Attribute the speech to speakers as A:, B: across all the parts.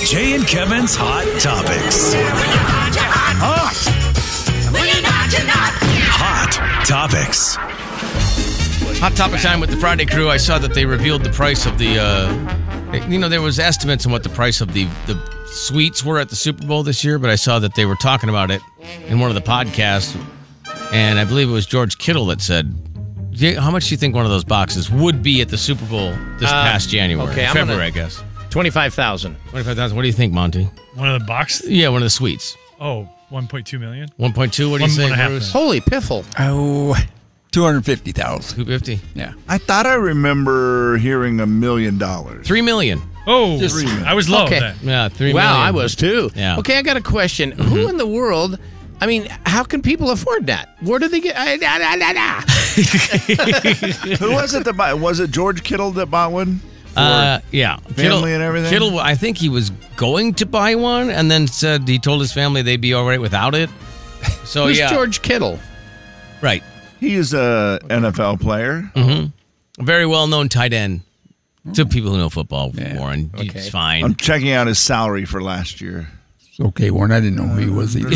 A: Jay and Kevin's Hot Topics. Hot Topics.
B: Hot Topic time with the Friday crew. I saw that they revealed the price of the, there was estimates on what the price of the suites were at the Super Bowl this year, but I saw that they were talking about it in one of the podcasts, and I believe it was George Kittle that said, how much do you think one of those boxes would be at the Super Bowl this past January?
C: Okay,
B: February, I guess.
C: $25,000.
B: $25,000. What do you think, Monty?
D: One of the boxes?
B: Yeah, one of the suites.
D: Oh, 1.2 million.
B: 1.2. What do you think,
D: 1.5
B: Bruce?
C: Holy piffle.
E: Oh, 250,000.
B: 250.
E: Yeah.
F: I thought I remember hearing $1 million.
B: $3 million.
D: Oh,
F: Just 3 million.
D: I was low
C: Okay.
D: then.
B: Yeah, $3 million.
C: Wow, I was too.
B: Yeah.
C: Okay, I got a question. Who in the world? I mean, how can people afford that? Where do they get?
F: Who was it that bought? Was it George Kittle that bought one?
B: Yeah.
F: Family and everything?
B: Kittle, I think he was going to buy one and then said he told his family they'd be all right without it. So,
C: Who's
B: yeah.
C: George Kittle?
B: Right.
F: He is a NFL player.
B: A very well-known tight end to people who know football,
E: Yeah.
B: Warren.
C: Okay.
B: It's fine.
F: I'm checking out his salary for last year.
E: It's okay, Warren. I didn't know who he was either.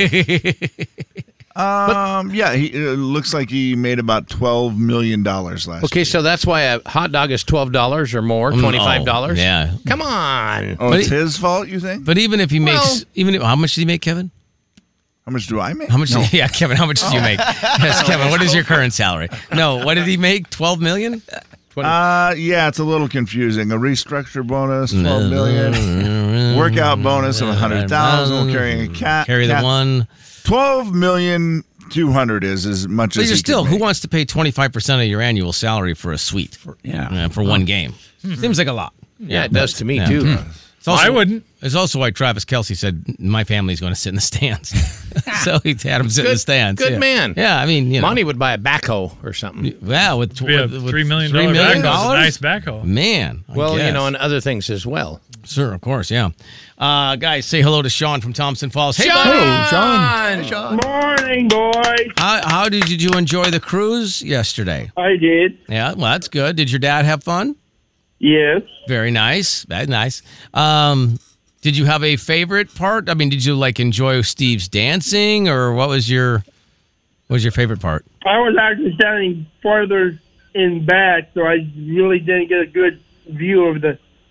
F: Yeah, he looks like he made about $12 million last
C: Okay,
F: year.
C: so that's why a hot dog is $12 or more, $25.
B: Yeah.
C: Come on.
F: Oh,
B: But
F: it's
B: he-
F: his fault, you think?
B: But even if he makes, how much did he make, Kevin?
F: How much do I make?
B: How much? Yeah, Kevin, how much did you make? Yes, Kevin, what is your current salary? No, what did he make? 12 million?
F: Yeah, it's a little confusing. A restructure bonus, $12 million. Workout bonus of $100,000. Carrying a cat.
B: Carry the one.
F: $12,200,000 is as much
B: But
F: as
B: you're
F: he
B: still,
F: could
B: who
F: make.
B: wants to pay 25% of your annual salary for a suite? For one game. Seems like a lot.
C: Yeah, it does to me,
B: Yeah.
C: too.
B: It's also,
D: I wouldn't.
B: It's also why Travis Kelce said, my family's going to sit in the stands. So he had him sit in the stands.
C: Good
B: yeah.
C: man.
B: Yeah, I mean,
C: Monty would buy a backhoe or something.
B: Yeah, with
D: Be a $3 million backhoe. Nice backhoe.
B: Man. I
C: Well,
B: guess.
C: and other things as well.
B: Sure, of course, yeah. Guys, say hello to Sean from Thompson Falls. Hey,
C: Sean!
B: buddy.
C: Sean!
G: Morning, boys.
B: How did you enjoy the cruise yesterday?
G: I did.
B: Yeah, well, that's good. Did your dad have fun?
G: Yes.
B: Very nice. That's nice. Did you have a favorite part? I mean, did you enjoy Steve's dancing, or what was your favorite part?
G: I was actually standing farther in back, so I really didn't get a good view of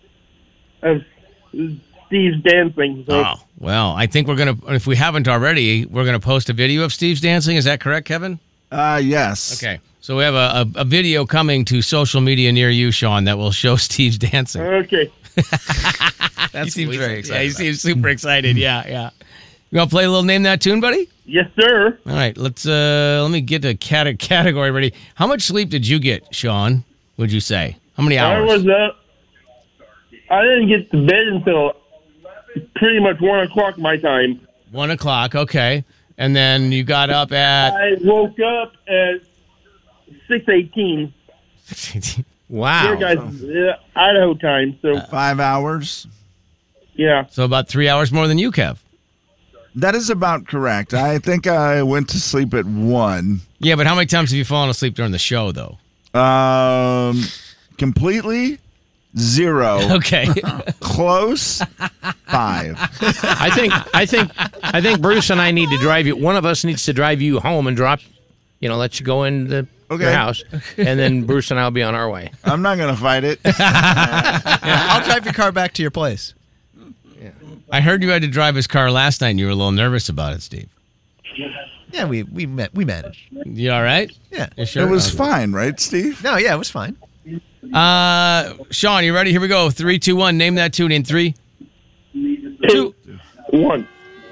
G: Steve's dancing. So.
B: Oh, well, I think if we haven't already, we're gonna post a video of Steve's dancing. Is that correct, Kevin?
F: Yes.
B: Okay. So we have a video coming to social media near you, Sean, that will show Steve's dancing.
G: Okay.
B: That seems very excited. Yeah, he seems super excited. Yeah. You want to play a little Name That Tune, buddy?
G: Yes, sir.
B: All right. Let me get a category ready. How much sleep did you get, Sean, would you say? How many hours?
G: I was up. I didn't get to bed until pretty much 1 o'clock my time.
B: 1 o'clock. Okay. And then you got up at...
G: I woke up at 6:18.
C: Wow.
G: Your guys, Idaho time. So
F: 5 hours.
G: yeah.
B: So about 3 hours more than you, Kev.
F: That is about correct. I think I went to sleep at 1.
B: Yeah, but how many times have you fallen asleep during the show, though?
F: Completely 0.
B: Okay.
F: Close 5.
C: I think Bruce and I need to drive you. One of us needs to drive you home and drop, let you go in your house, and then Bruce and I will be on our way.
F: I'm not going to fight it.
H: I'll drive your car back to your place.
B: I heard you had to drive his car last night, and you were a little nervous about it, Steve.
H: Yeah, we managed.
B: You all right?
H: Yeah.
B: You sure?
F: It was
B: Okay.
F: fine, right, Steve?
H: No, yeah, it was fine.
B: Sean, you ready? Here we go. 3, 2, 1. Name that tune in 3, 2,
G: 1.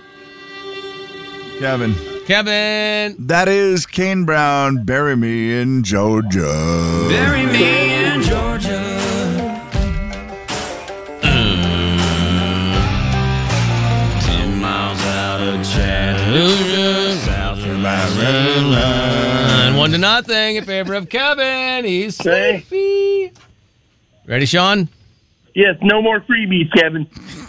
F: Kevin.
B: Kevin.
F: That is Kane Brown, Bury Me in Georgia.
A: Bury me in Georgia. 10 miles out of Chattanooga, south of my red line.
B: 1-0 in favor of Kevin. He's
G: Thanks.
B: sleepy. Ready, Sean?
G: Yes, no more freebies, Kevin.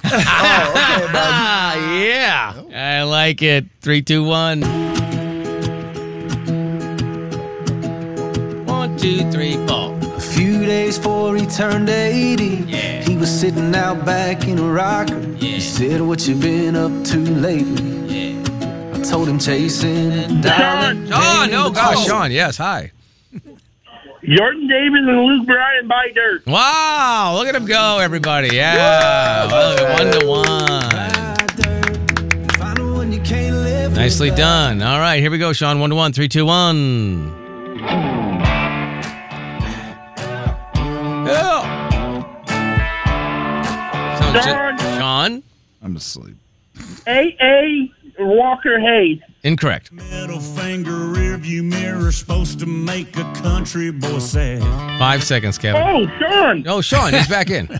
B: Yeah. I like it. 3, 2, 1. 1, 2, 3, 4.
A: A few
I: days before he turned 80. He was sitting out back in a rocker. He said, what you been up to lately? I told him chasing a dollar.
B: Sean, oh gosh, Sean, yes, hi.
G: Jordan Davis and Luke Bryan buy dirt.
B: Wow, look at him go, everybody. Yeah, well, 1-1. Nicely done. All right, here we go, Sean. 1-1, 3, 2, 1. Sean?
F: I'm asleep.
G: A.A. Walker Hayes.
B: Incorrect.
J: Middle finger, rearview mirror, supposed to make a country boy sad.
B: 5 seconds, Kevin.
G: Oh, Sean.
B: Oh, Sean, he's back in.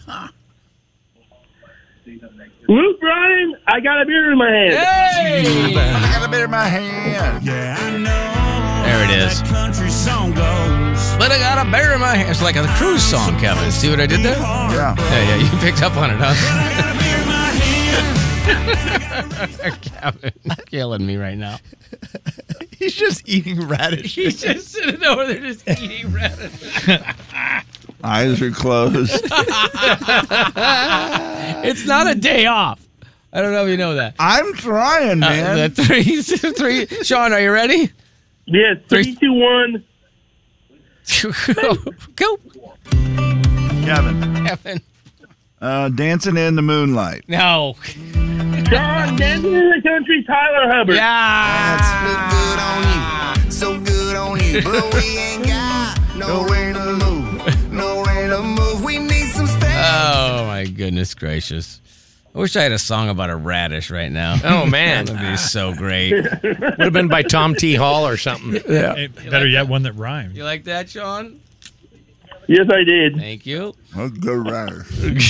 G: Luke Bryan, I got a beer in my hand.
B: Hey!
F: I got a beer in my hand.
J: Yeah, I know.
B: There it is.
J: That country song goes.
B: But I got a bear in my hand. It's like a cruise song, Kevin. See what I did there?
F: Yeah.
B: Yeah, you picked up on it, huh? Kevin, killing me right now.
H: He's just eating radish.
B: He's just sitting over there just eating radish.
F: Eyes are closed.
B: It's not a day off. I don't know if you know that.
F: I'm trying, man.
B: Three. Sean, are you ready?
G: Yes, 3, 2, 1.
B: Go.
F: Kevin. Dancing in the Moonlight.
B: No.
G: Sean, Dancing in the Country, Tyler Hubbard.
B: Yeah.
I: Look good on you, so good on you, but we ain't got nowhere to move, nowhere to move. We need some space.
B: Oh my goodness gracious! I wish I had a song about a radish right now.
C: Oh man,
B: that would be so great.
C: Would have been by Tom T. Hall or something.
E: Yeah.
D: Hey, better yet, one that rhymed.
B: You like that, Sean?
G: Yes, I did.
B: Thank you.
F: Oh, good radish.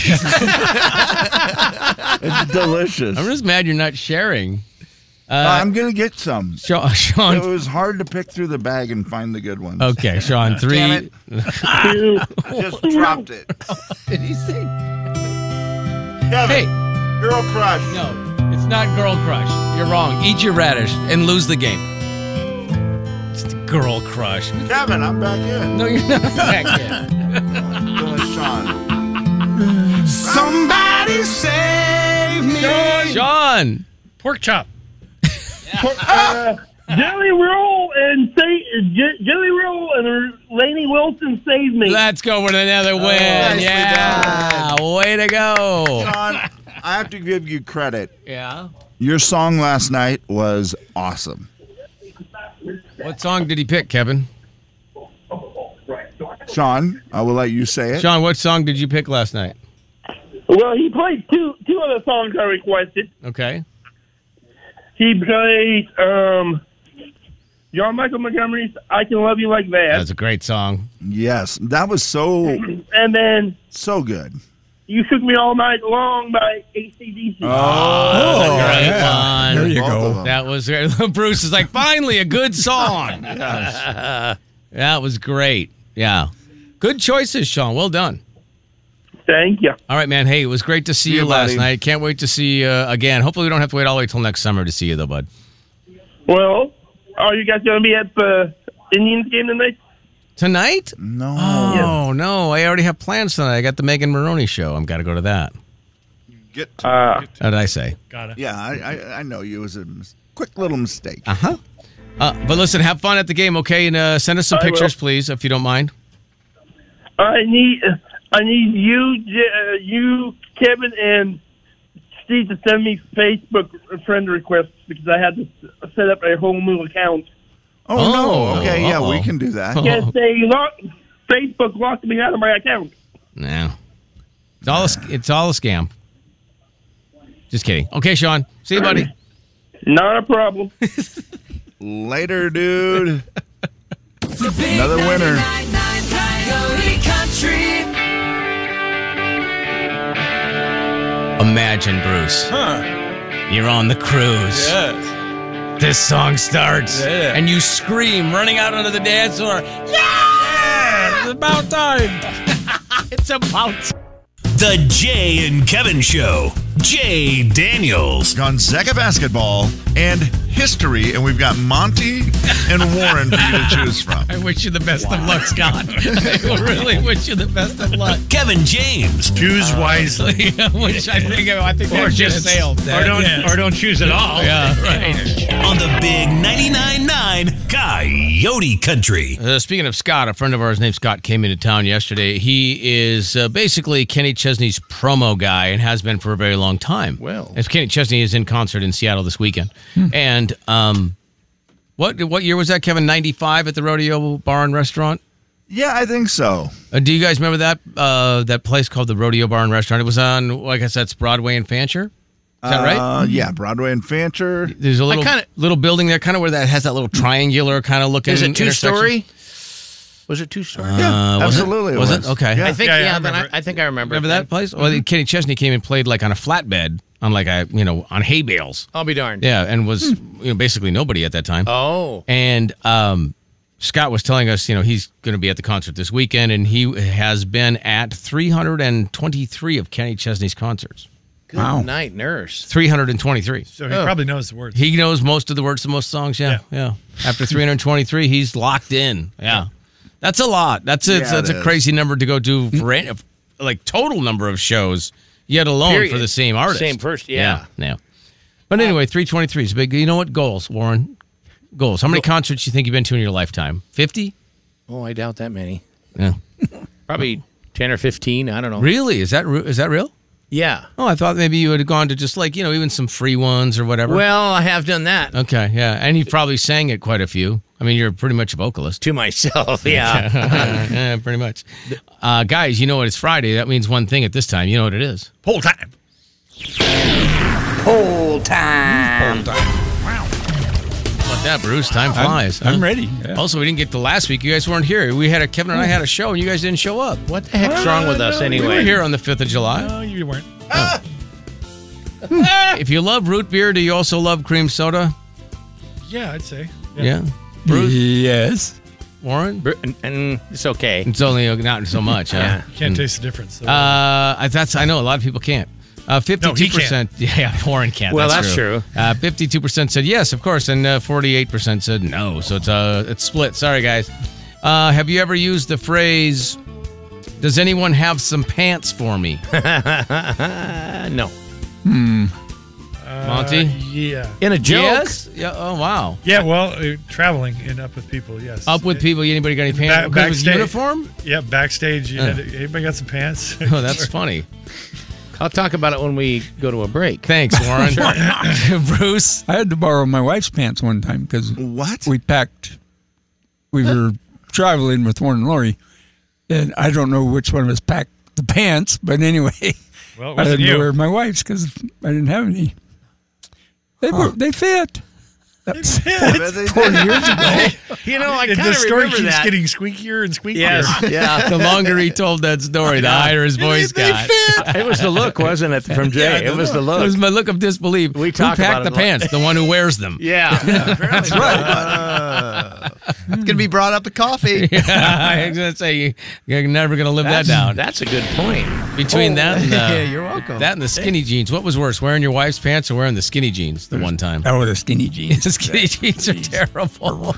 F: It's delicious.
B: I'm just mad you're not sharing.
F: I'm going to get some.
B: Sean.
F: It was hard to pick through the bag and find the good ones.
B: Okay, Sean, 3.
F: Damn it. Just dropped it.
B: Did he say?
F: Kevin,
B: Hey.
F: Girl Crush.
B: No, it's not Girl Crush. You're wrong. Eat your radish and lose the game. It's the Girl Crush.
F: Kevin, I'm back in.
B: No, you're not back in.
F: Doing Sean.
I: Somebody save me.
B: Sean.
D: Pork chop.
G: Jelly Roll and Jelly Roll and Lainey Wilson saved me.
B: Let's go with another win. Yeah. Way to go.
F: Sean, I have to give you credit.
B: Yeah.
F: Your song last night was awesome.
B: What song did he pick, Kevin?
F: Sean, I will let you say it.
B: Sean, what song did you pick last night?
G: Well, he played two other songs I requested.
B: Okay.
G: He played John Michael Montgomery's I Can Love You Like That.
B: That's a great song.
F: Yes, that was so
G: And then
F: so good.
G: You Shook Me All Night Long by AC/DC.
B: Oh, great one.
E: There you
F: Both of
E: go.
F: them.
B: That was Bruce is like, finally a good song. That was great. Yeah. Good choices, Sean. Well done.
G: Thank you.
B: All right, man. Hey, it was great to see you last night. Can't wait to see you again. Hopefully, we don't have to wait all the way till next summer to see you, though, bud.
G: Well, are you guys going to be at the Indians game tonight?
B: Tonight?
F: No.
B: Oh, no. I already have plans tonight. I got the Megan Maroney show. I've got to go to that. What did I say?
D: Got it.
F: Yeah, I know you. It was a quick little mistake.
B: Uh-huh. But listen, have fun at the game, okay? And send us some pictures, please, if you don't mind.
G: I need you, Kevin, and Steve to send me Facebook friend requests because I had to set up a whole new account.
F: Oh, no. Okay, yeah, we can do that.
G: Yes, Facebook locked me out of my account.
B: No. It's all a scam. Just kidding. Okay, Sean. See you, buddy.
G: Not a problem.
F: Later, dude. Another winner.
B: Imagine, Bruce. You're on the cruise.
E: Yes.
B: This song starts,
E: Yeah.
B: and you scream, running out onto the dance floor. Yeah!
E: It's about time.
B: It's about
A: The Jay and Kevin Show. Jay Daniels.
F: Gonzaga basketball and history, and we've got Monty and Warren for you to choose from.
B: I wish you the best of luck, Scott. I really wish you the best of luck.
A: Kevin James.
D: Choose wisely.
B: I think that just sailed.
D: Or don't choose at all.
B: Yeah, right.
A: On the big 99.9 Coyote Country.
B: Speaking of Scott, a friend of ours named Scott came into town yesterday. He is basically Kenny Chesney's promo guy and has been for a very long time.
C: Well.
B: As Kenny Chesney is in concert in Seattle this weekend. And what year was that, Kevin? 95 at the Rodeo Bar and Restaurant?
F: Yeah, I think so.
B: Do you guys remember that place called the Rodeo Bar and Restaurant? It was on, like I said, it's Broadway and Fancher. Is that right?
F: Yeah, Broadway and Fancher.
B: There's a little building there, kind of where that has that little triangular kind of looking.
C: Is it
B: intersection.
C: 2-story? Was it 2-story?
F: Yeah, absolutely.
B: Was it? Okay.
F: Yeah.
C: I think.
D: Yeah,
C: Yeah, I think I remember.
B: Remember that place? Well, Kenny Chesney came and played like on a flatbed on on hay bales.
C: I'll be darned.
B: Yeah, and was basically nobody at that time.
C: Oh.
B: And Scott was telling us, he's going to be at the concert this weekend, and he has been at 323 of Kenny Chesney's concerts.
C: Good night, nurse.
B: 323.
D: So he probably knows the words.
B: He knows most of the words to most songs. Yeah. After 323, he's locked in. Yeah. That's a lot. That's a crazy number to go do for total number of shows, yet alone
C: Period.
B: for the same artist.
C: Same person. Yeah.
B: But anyway, 323 is big. You know what? Goals, Warren. Goals. How many concerts do you think you've been to in your lifetime? 50?
C: Oh, I doubt that many.
B: Yeah.
C: Probably 10 or 15. I don't know.
B: Really? Is that real?
C: Yeah.
B: Oh, I thought maybe you would have gone to just even some free ones or whatever.
C: Well, I have done that.
B: Okay, yeah. And you probably sang at quite a few. I mean, you're pretty much a vocalist.
C: To myself, yeah.
B: Yeah, pretty much. Guys, you know what? It's Friday. That means one thing at this time. You know what it is?
D: Poll time.
C: Poll time.
B: Wow. How about that, Bruce? Time flies.
E: I'm ready. Yeah.
B: Also, we didn't get to last week. You guys weren't here. Kevin and I had a show, and you guys didn't show up.
C: What the heck's wrong with us anyway?
B: We were here on the 5th of July.
D: No, you weren't.
B: If you love root beer, do you also love cream soda?
D: Yeah, I'd say.
B: Yeah. Bruce?
E: Yes.
B: Warren?
C: And it's okay.
B: It's only not so much.
C: Yeah.
D: Can't taste the difference. So.
B: I know a lot of people can't. 52%. Yeah, Warren can't.
C: Well, that's true.
B: 52% said yes, of course, and 48% said no. So it's split. Sorry, guys. Have you ever used the phrase, "Does anyone have some pants for me"?
C: No.
B: Monty?
D: Yeah.
C: In a joke?
B: Yes? Yeah. Oh, wow.
D: Yeah, well, traveling and up with people, yes.
B: Up with people. Anybody got any pants?
D: Backstage.
B: Uniform?
D: Yeah, backstage. Anybody got some pants?
B: Oh, that's funny.
C: I'll talk about it when we go to a break.
B: Thanks, Warren. Bruce?
E: I had to borrow my wife's pants one time because we were traveling with Warren and Lori, and I don't know which one of us packed the pants, but anyway,
D: well,
E: I had to wear my wife's because I didn't have any. They fit. That was 4 years ago.
C: You know, I kind
D: the
C: of
D: story
C: remember
D: keeps
C: that.
D: getting squeakier and squeakier.
C: Yes, yeah.
B: The longer he told that story, the higher his voice got.
C: It was the look, wasn't it, from Jay? It was the look.
B: It was my look of disbelief.
C: We
B: Who
C: talk
B: packed
C: about
B: the
C: it
B: pants? The one who wears them.
C: Yeah.
H: That's right. It's going to be brought up at coffee.
B: I was going to say, you're never going to live that down.
C: That's a good point.
B: Between that and
H: Yeah, you're welcome.
B: that and the skinny jeans, what was worse, wearing your wife's pants or wearing the skinny jeans the one time?
E: Oh, the skinny jeans.
B: The skinny jeans are terrible.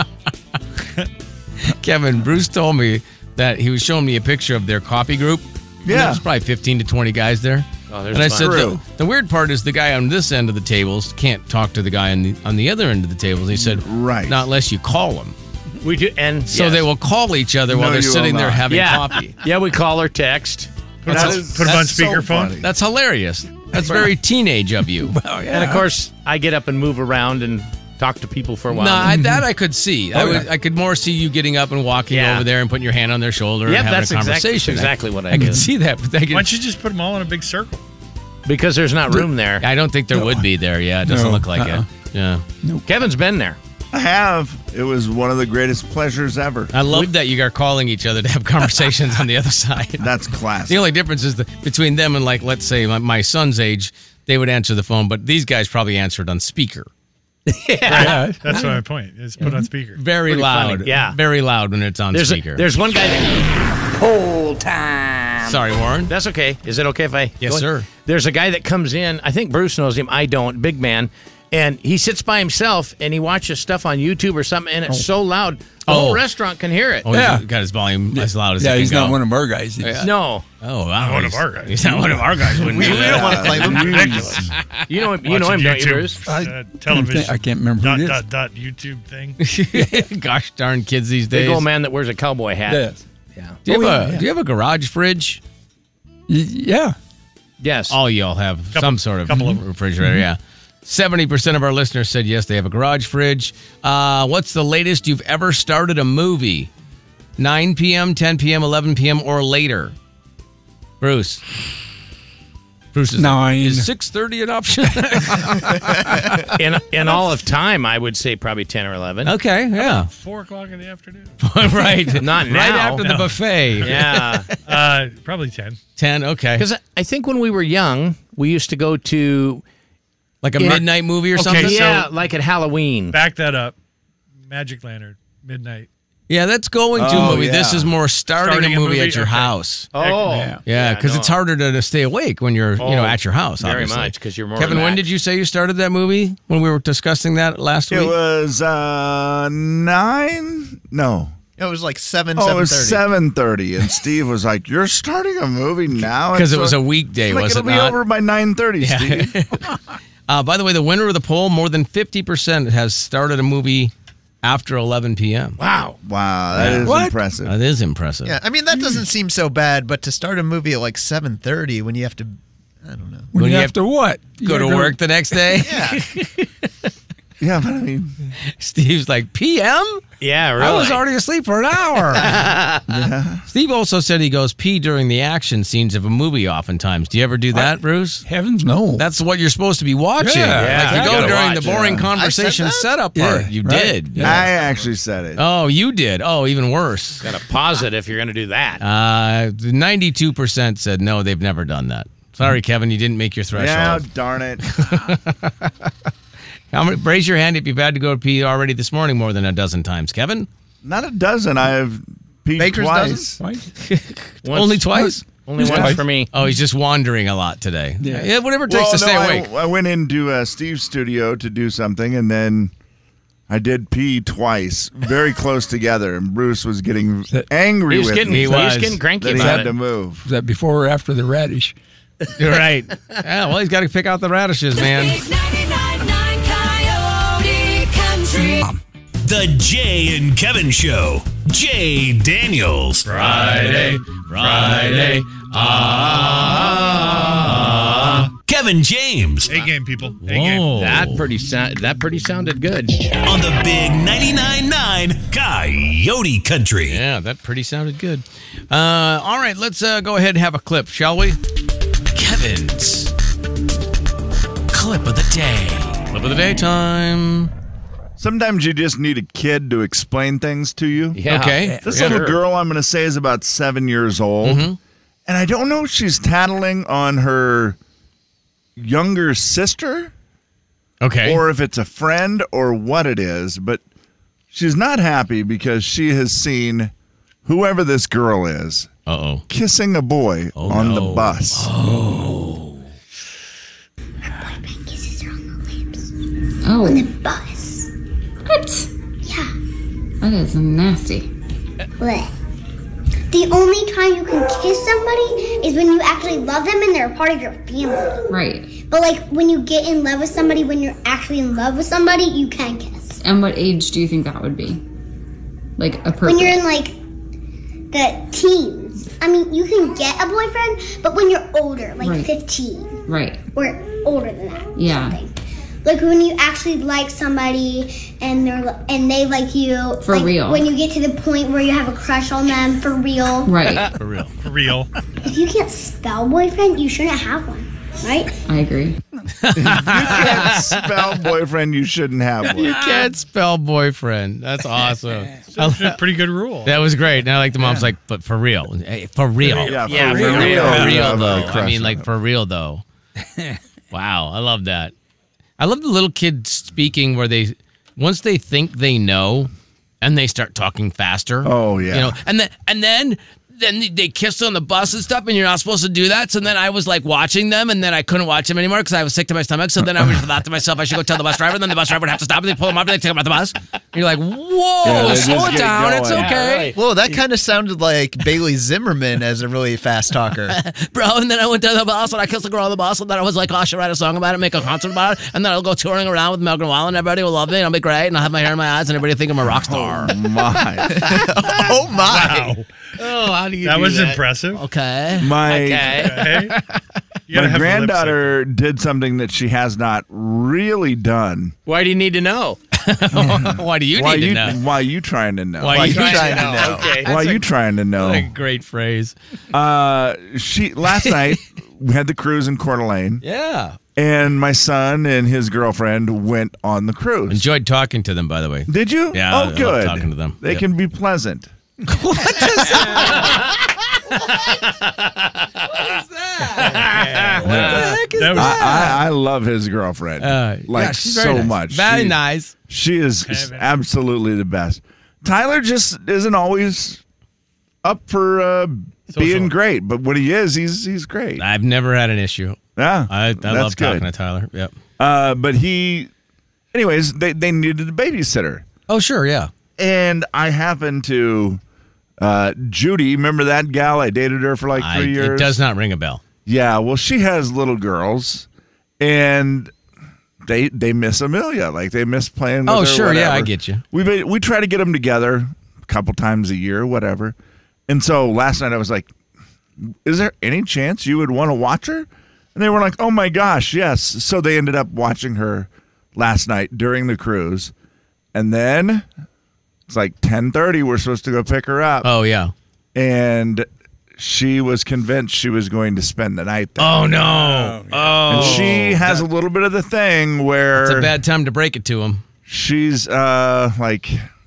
B: Kevin, Bruce told me that he was showing me a picture of their coffee group.
F: Yeah.
B: There's probably 15 to 20 guys there.
C: Oh, there's
B: And I
C: fun.
B: said, the weird part is the guy on this end of the tables can't talk to the guy on the other end of the tables. He said,
F: Right.
B: not unless you call them.
C: We do, and
B: So they will call each other while
F: No,
B: they're
F: you
B: sitting
F: will
B: there
F: not.
B: having coffee.
C: Yeah, we call or text.
D: Put them on speakerphone.
F: funny.
B: That's hilarious. That's very teenage of you.
C: And of course, I get up and move around and talk to people for a while.
B: That I could see. I could more see you getting up and walking
C: Yeah.
B: over there and putting your hand on their shoulder
C: Yep,
B: and having
C: that's
B: a conversation.
C: exactly what I
B: I
C: do.
B: could see that. But
D: Why don't you just put them all in a big circle?
C: Because there's not room there.
B: I don't think there would be there. Yeah, it doesn't
E: No,
B: look like it. Yeah.
C: Kevin's been there.
F: I have. It was one of the greatest pleasures ever.
B: I love that you are calling each other to have conversations on the other side.
F: That's classic.
B: The only difference is between them and, like, let's say my son's age, they would answer the phone, but these guys probably answered on speaker.
D: That's my point. Is put on speaker.
B: Very
C: Pretty
B: loud.
C: funny, yeah.
B: Very loud when it's on speaker.
C: There's one guy that... Poll time.
B: Sorry, Warren.
C: That's okay. Is it okay if I...
B: Yes,
C: go in?
B: sir.
C: There's a guy that comes in. I think Bruce knows him. I don't. Big man. And he sits by himself and he watches stuff on YouTube or something, and it's so loud, the whole restaurant can hear it.
B: Oh, he's got his volume as loud as it can
E: he's not
B: go.
E: one of our guys.
C: No.
B: Oh, wow.
D: One of our guys.
B: He's not one of our guys.
H: We don't want to claim him.
D: Ridiculous.
C: You know him,
D: Watching
C: don't you,
D: YouTube,
C: Bruce?
D: television.
E: I can't remember who it is.
D: YouTube thing.
B: Gosh darn kids these days.
C: Big old man that wears a cowboy hat.
E: Yes.
C: Yeah.
B: Do you have a garage fridge?
E: Yeah.
C: Yes.
B: All y'all have some sort of refrigerator, yeah. 70% of our listeners said yes, they have a garage fridge. What's the latest you've ever started a movie? 9 p.m., 10 p.m., 11 p.m., or later? Bruce is
E: 9.
B: Is 6:30 an option?
C: in all of time, I would say probably 10 or 11.
B: Okay, yeah.
D: 4 o'clock in the afternoon.
B: Right.
C: Not now.
B: Right after the buffet.
C: Yeah.
D: Probably 10.
B: 10, okay.
C: Because I think when we were young, we used to go to...
B: Like a midnight movie or something?
C: Yeah, like at Halloween.
D: Back that up. Magic Lantern, midnight.
B: Yeah, that's going to a movie.
F: yeah.
B: This is more starting a movie at your
D: Okay.
B: house.
C: Oh.
B: Yeah, because it's harder to stay awake when you're at your house.
C: Very
B: obviously.
C: much, because you're more
B: Kevin, when
C: relaxed.
B: did you say you started that movie? When we were discussing that last
F: It
B: week?
F: was 9? No.
H: It was like 7,
F: Oh, it was
H: 7:30.
F: 7:30, and Steve was like, "You're starting a movie now?"
B: Because it was a weekday,
F: like,
B: was it
F: it'll be
B: not?
F: over by 9:30, Steve.
B: By the way, the winner of the poll, more than 50% has started a movie after 11 p.m.
C: Wow.
F: Wow, that is impressive.
B: That is impressive.
H: Yeah, I mean, that doesn't seem so bad, but to start a movie at like 7:30 when you have to, I don't know.
E: When you have to what?
B: Go to work the next day?
H: Yeah.
F: Yeah, but I mean,
B: Steve's like, PM?
C: Yeah, really.
B: I was already asleep for an hour. Steve also said he goes pee during the action scenes of a movie oftentimes. Do you ever do that, Bruce?
E: Heavens, no.
B: That's what you're supposed to be watching.
E: Yeah.
B: Like you
C: You
B: go
C: gotta
B: during
C: watch,
B: the boring
C: yeah.
B: conversation
H: I said that?
B: setup part.
E: Yeah,
B: You
E: right.
B: did.
E: Yeah.
F: I actually said it.
B: Oh, you did. Oh, even worse.
C: Got to pause it if you're going to do that.
B: 92% said no, they've never done that. Sorry, Kevin, you didn't make your
F: Yeah,
B: threshold.
F: darn it.
B: Raise your hand if you've had to go pee already this morning more than a dozen times, Kevin.
F: Not a dozen. I have peed
H: Baker's
F: twice.
B: Only twice?
C: Only once for me.
B: Oh, he's just wandering a lot today.
E: Yeah.
B: Whatever it takes to stay awake.
F: I went into Steve's studio to do something, and then I did pee twice, very close together, and Bruce was getting angry
C: He was
F: with
C: getting,
F: me
C: he was getting cranky
F: that he
C: about
F: had
C: it.
F: to move.
E: Was that before or after the radish?
B: You're right. Yeah, well, he's got to pick out the radishes, man.
K: Big 99.9 Coyote Country.
A: The Jay and Kevin Show. Jay Daniels.
B: Friday.
A: Kevin James.
D: A-game, people. A-game.
B: Whoa.
C: That pretty sounded good.
A: On the big 99.9 Coyote Country.
B: Yeah, that pretty sounded good. All right, let's go ahead and have a clip, shall we?
A: Kevin's Clip of the Day.
B: Clip of the day time.
F: Sometimes you just need a kid to explain things to you.
C: Yeah.
B: Okay.
F: This
B: Yeah.
F: little girl, I'm going to say, is about 7 years old.
B: Mm-hmm.
F: And I don't know if she's tattling on her younger sister
B: Okay.
F: or if it's a friend or what it is, but she's not happy because she has seen whoever this girl is
B: Uh-oh.
F: kissing a boy on the bus.
L: Kisses her on the lips.
M: Oh.
L: On the bus.
M: What?
L: Yeah.
M: That is nasty.
L: Blech. The only time you can kiss somebody is when you actually love them and they're a part of your family.
M: Right.
L: But like when you get in love with somebody, when you're actually in love with somebody, you can kiss.
M: And what age do you think that would be? Like appropriate?
L: When you're in like the teens. I mean, you can get a boyfriend, but when you're older, like
M: Right.
L: 15
M: Right.
L: or older than that.
M: Yeah.
L: Something. Like when you actually like somebody and they like you.
M: For
L: like,
M: real.
L: When you get to the point where you have a crush on them for real.
M: Right.
B: For real.
D: For real.
L: If you can't spell boyfriend, you shouldn't have one, right?
M: I agree.
F: Can't spell boyfriend, you shouldn't have one.
B: You can't spell boyfriend. That's awesome.
D: That's a pretty good rule.
B: That was great. Now, like the mom's like, but for real. Hey, for real.
F: Yeah,
C: Yeah,
F: for
C: for
F: real.
C: real.
B: For real,
F: Yeah,
B: though.
F: I've got a
B: I mean,
F: crush
B: like,
F: on
B: for real, though. Wow. I love that. I love the little kids speaking where once they think they know and they start talking faster.
F: Oh, yeah.
B: You know, and then then they kissed on the bus and stuff, and you're not supposed to do that. So then I was like watching them, and then I couldn't watch them anymore because I was sick to my stomach. So then I thought to myself, I should go tell the bus driver. And then the bus driver would have to stop, and they pull them up, and they take them out the bus. And you're like, whoa, slow it down. It's okay.
H: Whoa, that kind of sounded like Bailey Zimmerman as a really fast talker.
B: Bro, and then I went to the bus, and I kissed the girl on the bus, and then I was like, oh, I should write a song about it, make a concert about it, and then I'll go touring around with Megan Wall, and everybody will love me, and I'll be great, and I'll have my hair in my eyes, and everybody will think I'm a rock star.
F: Oh, my.
H: Oh, my.
D: Wow.
B: Oh, how do you
D: That
B: do
D: was
B: that?
D: impressive.
B: Okay.
F: My granddaughter did something that she has not really done.
C: Why do you need to know?
B: Why do you need to know?
F: Why are you trying to know?
B: Why are you trying to know?
C: Okay.
F: Why are you trying to know?
B: That's a great phrase.
F: She last night we had the cruise in Coeur d'Alene.
B: Yeah.
F: And my son and his girlfriend went on the cruise.
B: Enjoyed talking to them, by the way.
F: Did you?
B: Yeah.
F: Oh,
B: I
F: good.
B: love talking to them.
F: They can be pleasant.
B: What is that? What the heck is that?
F: I love his girlfriend.
B: she's very nice.
F: Much.
B: Very nice.
F: She is absolutely the best. Tyler just isn't always up for being great, but when he is, he's great.
B: I've never had an issue.
F: Yeah,
B: I love
F: good.
B: talking to Tyler. Yep.
F: But anyways, they needed a babysitter.
B: Oh, sure, yeah.
F: And I happened to Judy, remember that gal? I dated her for like 3 years.
B: It does not ring a bell.
F: Yeah, well, she has little girls, and they miss Amelia. Like, they miss playing with her.
B: Oh, sure,
F: whatever.
B: yeah, I get you.
F: We try to get them together a couple times a year, whatever. And so last night I was like, is there any chance you would want to watch her? And they were like, oh, my gosh, yes. So they ended up watching her last night during the cruise. And then it's like 10:30. We're supposed to go pick her up.
B: Oh, yeah.
F: And she was convinced she was going to spend the night there.
B: Oh, no. Oh.
F: And she has a little bit of the thing where...
B: It's a bad time to break it to him.
F: She's like,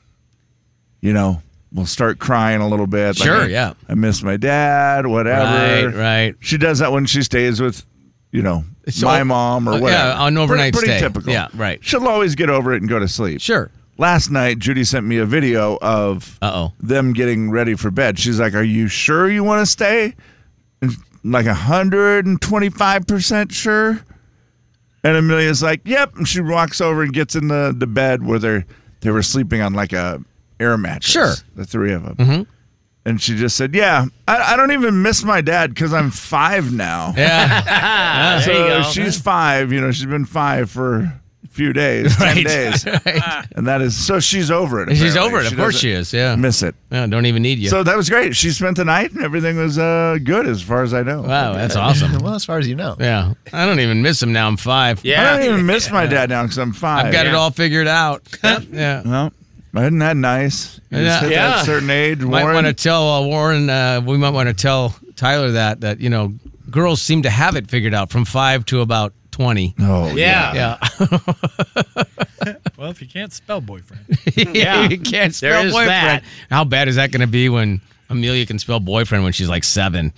F: will start crying a little bit.
B: Sure,
F: like,
B: yeah.
F: I miss my dad, whatever.
B: Right.
F: She does that when she stays with, my mom or whatever.
B: Yeah, an overnight
F: pretty
B: stay.
F: typical.
B: Yeah, right.
F: She'll always get over it and go to sleep.
B: Sure.
F: Last night, Judy sent me a video of them getting ready for bed. She's like, are you sure you want to stay? And like 125% sure. And Amelia's like, yep. And she walks over and gets in the bed where they were sleeping on like a air mattress.
B: Sure.
F: The three of them.
B: Mm-hmm.
F: And she just said, yeah, I don't even miss my dad because I'm 5 now.
B: Yeah.
F: So
B: There you go.
F: she's 5. She's been 5 for a few days, 10 days.
B: Right.
F: And that is, so she's over it.
B: She's
F: apparently.
B: over it. Of course she is. Yeah.
F: Miss it.
B: Yeah, don't even need you.
F: So that was great. She spent the night and everything was good as far as I know.
B: Wow, that's awesome.
H: Well, as far as you know.
B: Yeah. I don't even miss him now. I'm 5.
F: I don't even miss my dad now because I'm 5.
B: I've got it all figured out. Yeah.
F: Well, isn't that nice? You just hit that certain age,
B: Might
F: Warren.
B: want to tell Warren, we might want to tell Tyler that girls seem to have it figured out from 5 to about 20.
F: Oh,
B: yeah.
D: Well, if you can't spell boyfriend.
B: Yeah, you can't spell
C: There is
B: boyfriend.
C: that.
B: How bad is that going to be when Amelia can spell boyfriend when she's like 7?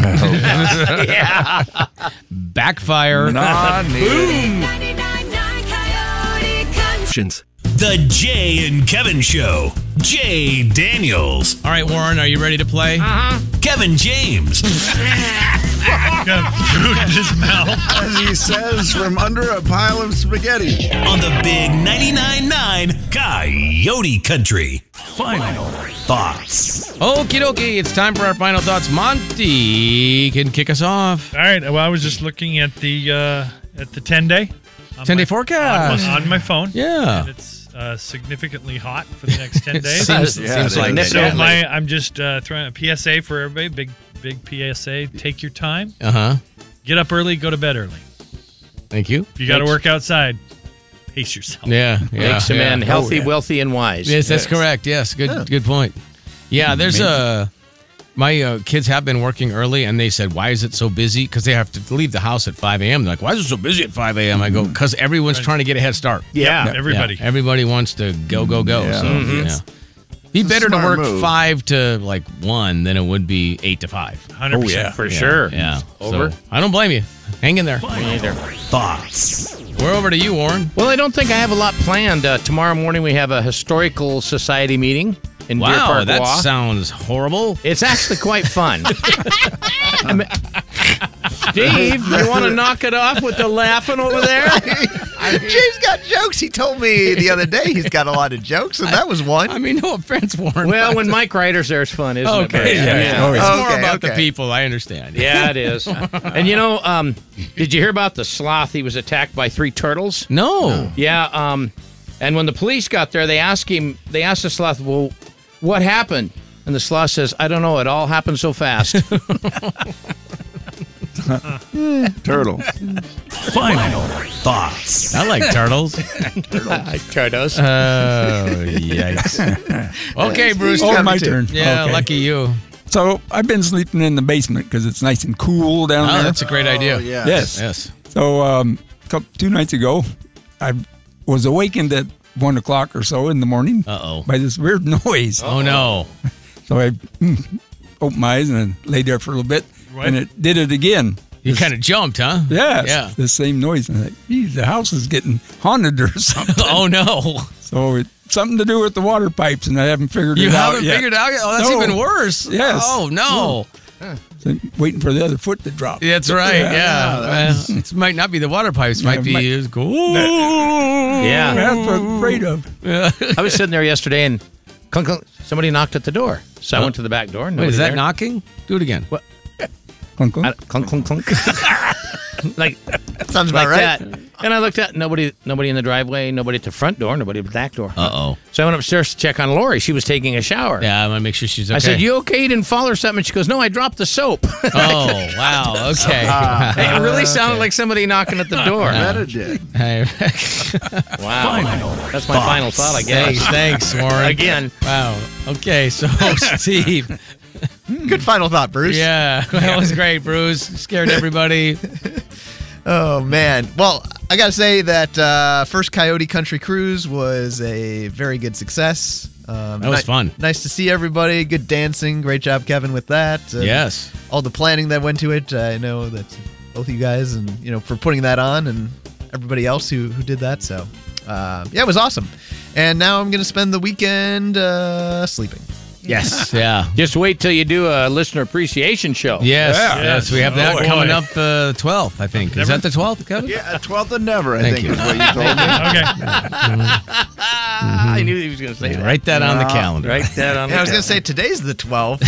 B: Yeah. Backfire.
F: Nah,
B: Boom.
A: The Jay and Kevin Show. Jay Daniels.
B: All right, Warren, are you ready to play?
A: Kevin James.
D: Got food in his mouth.
F: As he says, from under a pile of spaghetti.
A: On the big 99.9 Coyote Country. Final thoughts.
B: Okie dokie, it's time for our final thoughts. Monty can kick us off.
D: All right. Well, I was just looking at the 10-day.
B: 10-day forecast.
D: On my phone.
B: Yeah.
D: And it's significantly hot for the next 10 days.
B: Seems like it.
D: So I'm just throwing a PSA for everybody. Big PSA. Take your time. Get up early. Go to bed early.
B: Thank you.
D: If you got to work outside, pace yourself.
B: Yeah.
C: Makes a man healthy, wealthy, and wise.
B: Yes, that's correct. Yes, good point. Yeah, there's my kids have been working early, and they said, why is it so busy? Because they have to leave the house at 5 a.m. They're like, why is it so busy at 5 a.m.? I go, because everyone's trying to get a head start.
D: Yeah, everybody.
B: Yeah, everybody wants to go.
F: Yeah.
B: So, yeah. Be better to work 5 to like 1 than it would be 8 to 5.
D: 100%.
C: For sure.
B: Yeah.
C: Over.
B: So, I don't blame you. Hang in there.
C: Me either.
A: Thoughts.
B: We're over to you, Warren.
C: Well, I don't think I have a lot planned. Tomorrow morning we have a historical society meeting in Deer
B: Wow,
C: Park
B: that
C: Law.
B: sounds horrible.
C: It's actually quite fun. Steve, you want to knock it off with the laughing over there?
H: Jay's got jokes. He told me the other day he's got a lot of jokes, and that was one.
B: I mean, no offense, Warren.
C: Well, when Mike Ryder's there, it's fun, isn't it?
B: Okay, yeah.
E: Oh,
B: It's
E: yeah.
B: more about the
H: okay.
B: people. I understand.
C: Yeah, it is. And you know, did you hear about the sloth? He was attacked by 3 turtles.
B: No.
C: Yeah. And when the police got there, they asked the sloth, "Well, what happened?" And the sloth says, "I don't know. It all happened so fast."
F: Turtle.
A: Final thoughts.
B: I like turtles.
C: Turtles.
B: Oh, yikes. Okay, Bruce.
E: Oh, my turn.
B: Yeah,
E: Okay.
B: lucky you.
E: So I've been sleeping in the basement because it's nice and cool down
B: Oh,
E: there.
B: that's a great idea.
F: yeah.
E: Yes.
B: Yes.
E: So 2 nights ago, I was awakened at 1 o'clock or so in the morning
B: Uh-oh.
E: by this weird noise.
B: Oh, no.
E: So I opened my eyes and I lay there for a little bit,
D: What?
E: and it did it again.
B: You kind of jumped, huh?
E: Yes,
B: Yeah.
E: the same noise. And I thought, geez, the house is getting haunted or something.
B: Oh, no.
E: So it's something to do with the water pipes, and I haven't figured
B: You
E: it out
B: haven't
E: yet.
B: figured it out yet? Oh, that's
E: No.
B: even worse.
E: Yes.
B: Oh, no.
E: So waiting for the other foot to drop.
B: That's right. Yeah. Well, it might not be the water pipes. Might be.
C: Yeah.
E: That's what I'm afraid of.
C: I was sitting there yesterday and clunk, clunk, somebody knocked at the door. So I went to the back door.
B: Wait,
C: nobody
B: is that
C: there.
B: knocking? Do it again.
C: What?
E: Clunk, clunk.
C: Clunk, clunk, clunk. Like
H: Sounds about
C: like
H: right.
C: that. And I looked at nobody in the driveway, nobody at the front door, nobody at the back door.
B: Uh-oh.
C: So I went upstairs to check on Lori. She was taking a shower.
B: Yeah, I want to make sure she's okay.
C: I said, "You okay? You didn't fall or something?" She goes, "No, I dropped the soap."
B: Oh, wow. Okay.
C: It really sounded like somebody knocking at the door.
F: That it did.
C: Wow. That's my final thought, I guess.
B: Thanks, Warren.
C: Again.
B: Wow. Okay, so Steve.
H: Good final thought, Bruce.
B: Yeah, that was great, Bruce. Scared everybody.
H: Oh, man. Well, I got to say that first Coyote Country Cruise was a very good success.
B: That was fun.
H: Nice to see everybody. Good dancing. Great job, Kevin, with that.
B: Yes.
H: All the planning that went to it. I know that both of you guys and, for putting that on and everybody else who did that. So, yeah, it was awesome. And now I'm going to spend the weekend sleeping.
B: Yes. Yeah.
C: Just wait till you do a listener appreciation show.
B: Yes.
E: Yeah.
B: Yes. We have that
D: Oh,
B: coming
D: boy.
B: up 12th, I think. Is that the 12th, Kevin?
F: Yeah, 12th and never, I
B: Thank
F: think
B: you.
F: is what you told me.
D: Okay.
C: I knew he was going to say that.
B: Write that on the calendar.
C: Write that on
H: Yeah,
C: the
H: I was going to say today's the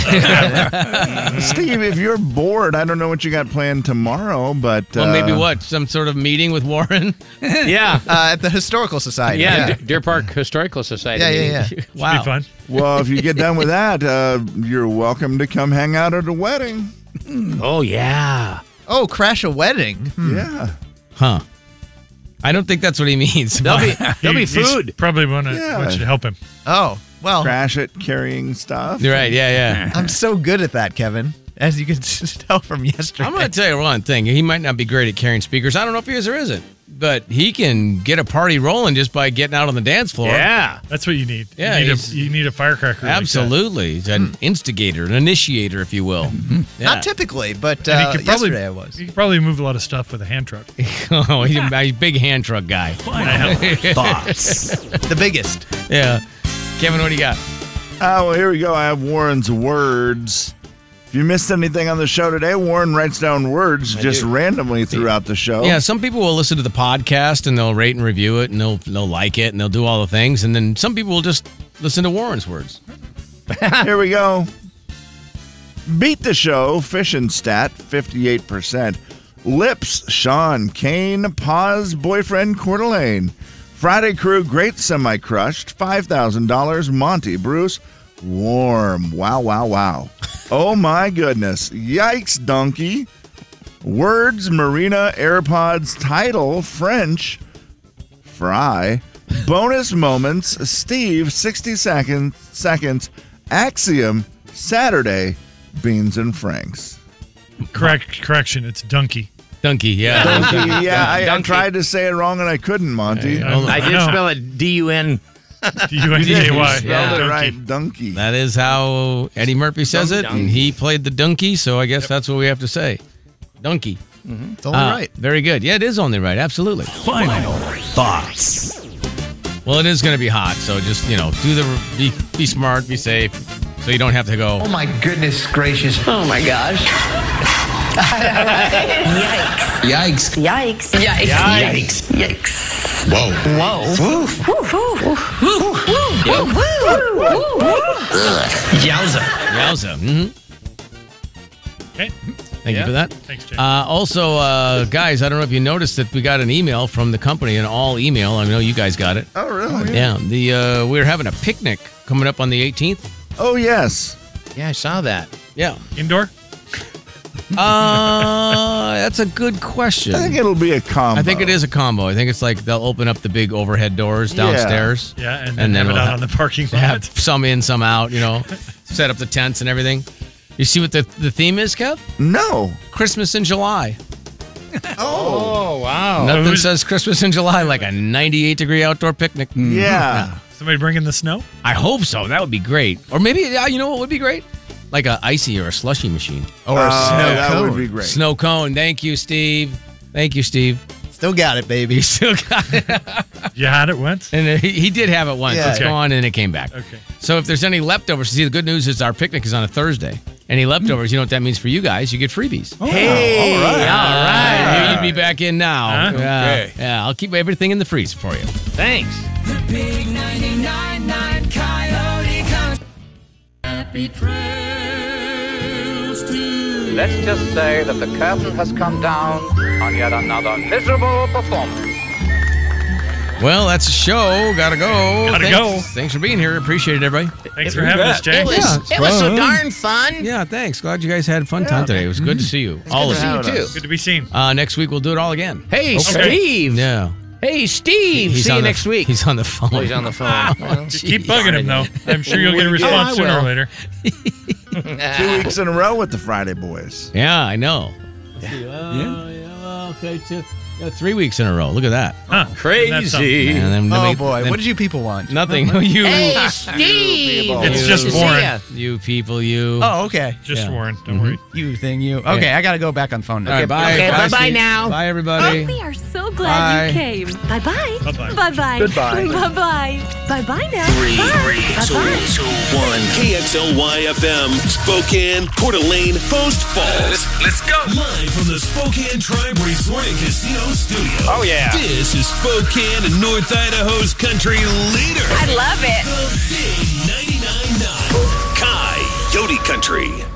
H: 12th.
F: Steve, if you're bored, I don't know what you got planned tomorrow, but
B: Well, maybe what? Some sort of meeting with Warren?
C: Yeah.
H: At the Historical Society.
C: Yeah, Deer Park Historical Society.
H: Yeah.
B: Wow.
D: Be fun.
F: well, if you get done with that, you're welcome to come hang out at a wedding.
C: Oh, yeah.
H: Oh, crash a wedding.
F: Yeah.
B: Huh. I don't think that's what he means.
C: There'll
B: but-
C: be
D: He's
C: food.
D: Probably want
F: Yeah.
D: you to help him.
H: Oh, well,
F: Crash it, carrying stuff.
B: You're right. Yeah.
H: I'm so good at that, Kevin, as you can tell from yesterday.
B: I'm going to tell you one thing. He might not be great at carrying speakers. I don't know if he is or isn't, but he can get a party rolling just by getting out on the dance floor.
C: Yeah.
D: That's what you need.
B: Yeah,
D: you need a firecracker. like that.
B: Absolutely. He's an instigator, an initiator, if you will. Yeah.
H: Not typically, but
D: And he could probably,
H: yesterday I was.
D: He could probably move a lot of stuff with a hand truck.
B: Oh, he's a big hand truck guy.
A: Final thoughts.
H: The biggest.
B: Yeah. Kevin, what do you got?
F: Well, here we go. I have Warren's words. If you missed anything on the show today, Warren writes down words just randomly throughout the show.
B: Yeah, some people will listen to the podcast and they'll rate and review it and they'll like it and they'll do all the things. And then some people will just listen to Warren's words.
F: Here we go. Beat the show, fishing stat, 58%. Lips, Sean, Kane, Pause, boyfriend, Coeur d'Alene. Friday crew, great semi-crushed, $5,000. Monty, Bruce, warm. Wow. Oh my goodness. Yikes, donkey. Words, Marina, AirPods, title, French, Fry. Bonus moments, Steve, 60 seconds, Axiom, Saturday, Beans and Franks.
D: Correction, it's Donkey.
B: Donkey, yeah.
F: Donkey, yeah, I tried to say it wrong and I couldn't, Monty.
C: I did spell it D-U-N.
D: D-U-N-K-Y.
F: Spelled it right, donkey.
B: That is how Eddie Murphy says it, and he played the donkey, so I guess that's what we have to say. Donkey.
H: It's only right.
B: Very good. Yeah, it is only right. Absolutely.
A: Final thoughts.
B: Well, it is going to be hot, so just, be smart, be safe, so you don't have to go.
N: Oh, my goodness gracious. Oh, my gosh. Yikes. Yikes. Yikes. Yikes. Yikes. Whoa. Whoa.
B: Yowza. Mm-hmm.
D: Okay.
B: Thank you for that.
D: Thanks, Jay.
B: Also, guys, I don't know if you noticed that we got an email from the company, an all email. I know you guys got it.
F: Oh, really?
B: Yeah. We're having a picnic coming up on the 18th.
F: Oh, yes.
C: Yeah, I saw that.
B: Yeah.
D: Indoor?
B: That's a good question.
F: I think it'll be a combo.
B: I think it is a combo. I think it's like they'll open up the big overhead doors downstairs.
D: Yeah, and then have it out on the parking lot.
B: Have some in, some out, set up the tents and everything. You see what the theme is, Kev?
F: No.
B: Christmas in July.
C: Oh, wow.
B: Nothing says Christmas in July like a 98-degree outdoor picnic.
F: Yeah.
D: Somebody bringing the snow?
B: I hope so. That would be great. Or maybe, you know what would be great? Like a icy or a slushy machine.
H: Or a snow
F: that
H: cone.
F: would be great.
B: Snow cone. Thank you, Steve.
H: Still got it, baby.
B: You still got it.
D: You had it once?
B: And he did have it once.
H: Yeah.
B: It's gone and it came back.
D: Okay.
B: So if there's any leftovers, see, the good news is our picnic is on a Thursday. Any leftovers, you know what that means for you guys? You get freebies.
C: Hey, all right.
B: Here you'd be back in now.
D: Huh?
B: Yeah.
C: Okay.
B: Yeah, I'll keep everything in the freezer for you.
C: Thanks.
K: The big 99.9 Coyote Country. Happy trails to you.
O: Let's just say that the curtain has come down on yet another miserable performance.
B: Well, that's a show. Gotta go.
D: Gotta go.
B: Thanks for being here. Appreciate it, everybody.
D: Thanks for having us, Jay.
C: It was so darn fun.
B: Yeah, thanks. Glad you guys had a fun time today. It was good to see you. All of you.
C: too.
D: Good to be seen.
B: Next week we'll do it all again.
C: Hey,
D: Okay.
C: Steve.
B: Yeah.
C: Hey, Steve. See you next week.
B: He's on the phone.
C: Oh, he's on the phone. Well,
D: Keep bugging him, though. I'm sure you'll get a response
C: I
D: sooner or
C: will.
D: later.
F: 2 weeks in a row with the Friday Boys.
B: Yeah, I know.
E: Yeah.
B: Okay, 3 weeks in a row. Look at that.
D: Huh.
C: Crazy.
B: And then
H: Oh, boy. What did you people want?
B: Nothing. You.
C: Hey, Steve.
D: It's just
C: Good to see
D: Warren.
C: ya.
B: You people. You.
H: Oh, okay.
D: Just
B: Yeah.
D: Warren. Don't worry.
E: You thing, you. Okay, I got to go back on phone now.
B: All right, bye.
C: Okay, bye-bye
B: Steve.
C: now.
B: Bye, everybody.
K: We are so glad you came. Bye-bye.
D: Bye-bye.
K: Bye-bye.
F: Goodbye.
K: Bye-bye. Bye-bye now.
A: Three,
K: Bye.
A: two,
K: Bye-bye.
A: 2, 1. KXLY FM, Spokane, Coeur d'Alene, Post Falls. Let's go. Live from the Spokane Tribe Resort and Casino Studio.
O: Oh, yeah.
A: This is Spokane and North Idaho's country leader.
K: I love it.
A: The Big 99.9 Coyote Country.